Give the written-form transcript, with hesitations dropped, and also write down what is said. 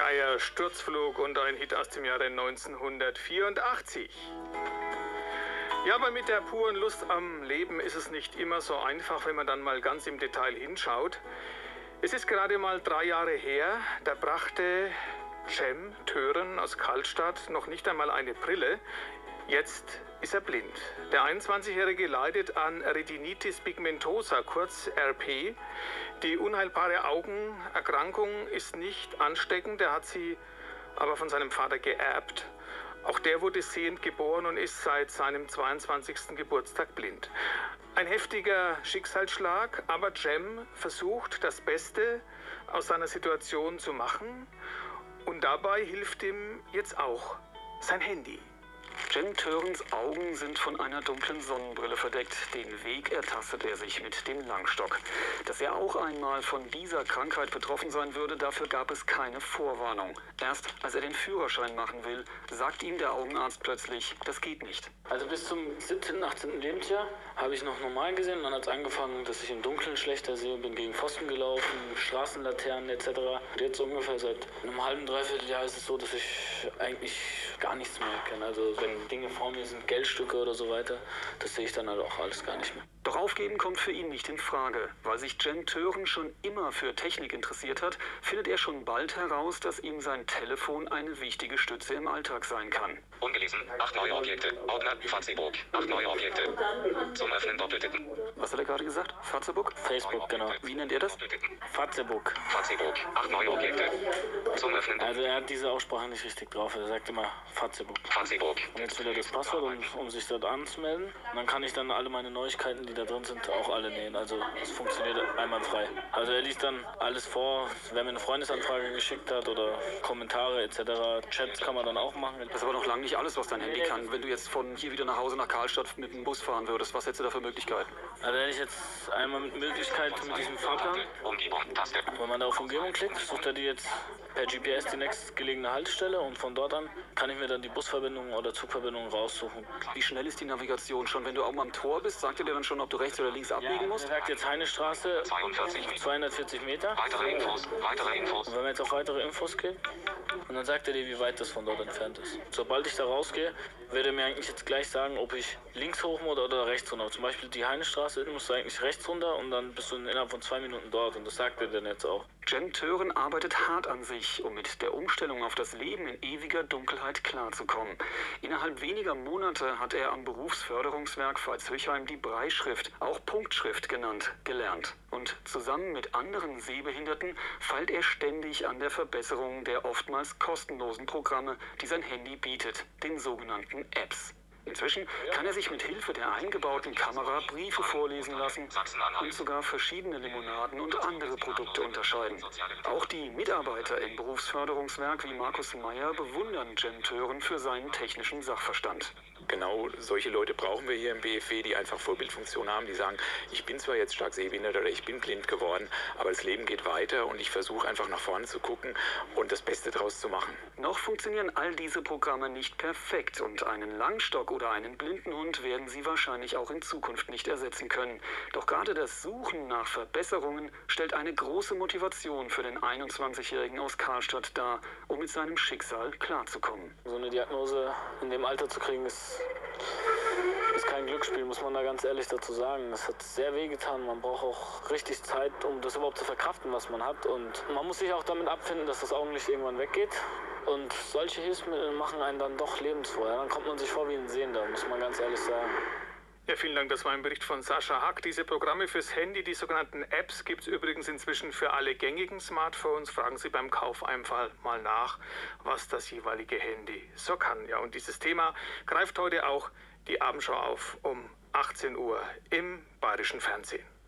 Freier Sturzflug und ein Hit aus dem Jahre 1984. Ja, aber mit der puren Lust am Leben ist es nicht immer so einfach, wenn man dann mal ganz im Detail hinschaut. Es ist gerade mal 3 Jahre her, da brachte Cem Tören aus Karlstadt noch nicht einmal eine Brille. Jetzt ist er blind. Der 21-Jährige leidet an Retinitis pigmentosa, kurz RP. Die unheilbare Augenerkrankung ist nicht ansteckend, er hat sie aber von seinem Vater geerbt. Auch der wurde sehend geboren und ist seit seinem 22. Geburtstag blind. Ein heftiger Schicksalsschlag, aber Cem versucht, das Beste aus seiner Situation zu machen. Und dabei hilft ihm jetzt auch sein Handy. Cem Törens Augen sind von einer dunklen Sonnenbrille verdeckt. Den Weg ertastet er sich mit dem Langstock. Dass er auch einmal von dieser Krankheit betroffen sein würde, dafür gab es keine Vorwarnung. Erst als er den Führerschein machen will, sagt ihm der Augenarzt plötzlich, das geht nicht. Also bis zum 17., 18. Lebensjahr habe ich noch normal gesehen. Und dann hat es angefangen, dass ich im Dunkeln schlechter sehe, bin gegen Pfosten gelaufen, Straßenlaternen etc. Und jetzt ungefähr seit einem halben, dreiviertel Jahr ist es so, dass ich eigentlich gar nichts mehr kenne. Also wenn Dinge vor mir sind, Geldstücke oder so weiter, das sehe ich dann halt auch alles gar nicht mehr. Doch aufgeben kommt für ihn nicht in Frage. Weil sich Cem Tören schon immer für Technik interessiert hat, findet er schon bald heraus, dass ihm sein Telefon eine wichtige Stütze im Alltag sein kann. Ungelesen. 8 neue Objekte. Ordner. Facebook. 8 neue Objekte. Zum Öffnen doppeltippen. Was hat er gerade gesagt? Facebook? Facebook, genau. Wie nennt ihr das? Facebook. Facebook. 8 neue Objekte. Zum Öffnen. Also er hat diese Aussprache nicht richtig drauf. Er sagt immer Facebook. Facebook. Und jetzt will er das Passwort, um sich dort anzumelden. Und dann kann ich dann alle meine Neuigkeiten, die da drin sind, auch alle nähen. Also es funktioniert einwandfrei. Also er liest dann alles vor, wer mir eine Freundesanfrage geschickt hat oder Kommentare etc. Chats kann man dann auch machen. Das ist aber noch lange nicht alles, was dein Handy kann. Wenn du jetzt von hier wieder nach Hause nach Karlstadt mit dem Bus fahren würdest, was hättest du da für Möglichkeiten? Also hätte ich jetzt einmal mit Möglichkeit mit diesem Fahrplan, Umgebung. Taste. wenn man da auf Umgebung klickt, sucht er die jetzt per GPS die nächstgelegene Haltestelle und von dort an kann ich mir dann die Busverbindung oder Zugverbindung raussuchen. Wie schnell ist die Navigation? Schon wenn du oben am Tor bist, sagt er dir dann schon, ob du rechts oder links abbiegen Er musst? sagt jetzt Heinestraße, 240 Meter. Weitere Infos. Weitere Infos. Und wenn man jetzt auf weitere Infos geht, und dann sagt er dir, wie weit das von dort entfernt ist. Sobald ich da rausgehe, wird er mir eigentlich jetzt gleich sagen, ob ich links hoch muss oder rechts runter. Zum Beispiel die Heinestraße, musst du eigentlich rechts runter und dann bist du innerhalb von 2 Minuten dort. Und das sagt er dann jetzt auch. Cem Tören arbeitet hart an sich, um mit der Umstellung auf das Leben in ewiger Dunkelheit klarzukommen. Innerhalb weniger Monate hat er am Berufsförderungswerk Pfalz-Höchheim die Brailleschrift, auch Punktschrift genannt, gelernt. Und zusammen mit anderen Sehbehinderten feilt er ständig an der Verbesserung der oftmals kostenlosen Programme, die sein Handy bietet, den sogenannten Apps. Inzwischen kann er sich mit Hilfe der eingebauten Kamera Briefe vorlesen lassen und sogar verschiedene Limonaden und andere Produkte unterscheiden. Auch die Mitarbeiter im Berufsförderungswerk wie Markus Meyer bewundern Cem Tören für seinen technischen Sachverstand. Genau solche Leute brauchen wir hier im BFW, die einfach Vorbildfunktion haben, die sagen, ich bin zwar jetzt stark sehbehindert oder ich bin blind geworden, aber das Leben geht weiter und ich versuche einfach nach vorne zu gucken und das Beste draus zu machen. Noch funktionieren all diese Programme nicht perfekt und einen Langstock oder einen Blindenhund werden sie wahrscheinlich auch in Zukunft nicht ersetzen können. Doch gerade das Suchen nach Verbesserungen stellt eine große Motivation für den 21-Jährigen aus Karlstadt dar, um mit seinem Schicksal klarzukommen. So eine Diagnose in dem Alter zu kriegen, ist kein Glücksspiel, muss man da ganz ehrlich dazu sagen. Es hat sehr wehgetan. Man braucht auch richtig Zeit, um das überhaupt zu verkraften, was man hat. Und man muss sich auch damit abfinden, dass das Augenlicht irgendwann weggeht. Und solche Hilfsmittel machen einen dann doch lebensfroh. Ja? Dann kommt man sich vor wie ein Sehender, muss man ganz ehrlich sagen. Ja, vielen Dank. Das war ein Bericht von Sascha Hack. Diese Programme fürs Handy, die sogenannten Apps, gibt es übrigens inzwischen für alle gängigen Smartphones. Fragen Sie beim Kauf einfach mal nach, was das jeweilige Handy so kann. Ja, und dieses Thema greift heute auch die Abendschau auf um 18 Uhr im Bayerischen Fernsehen.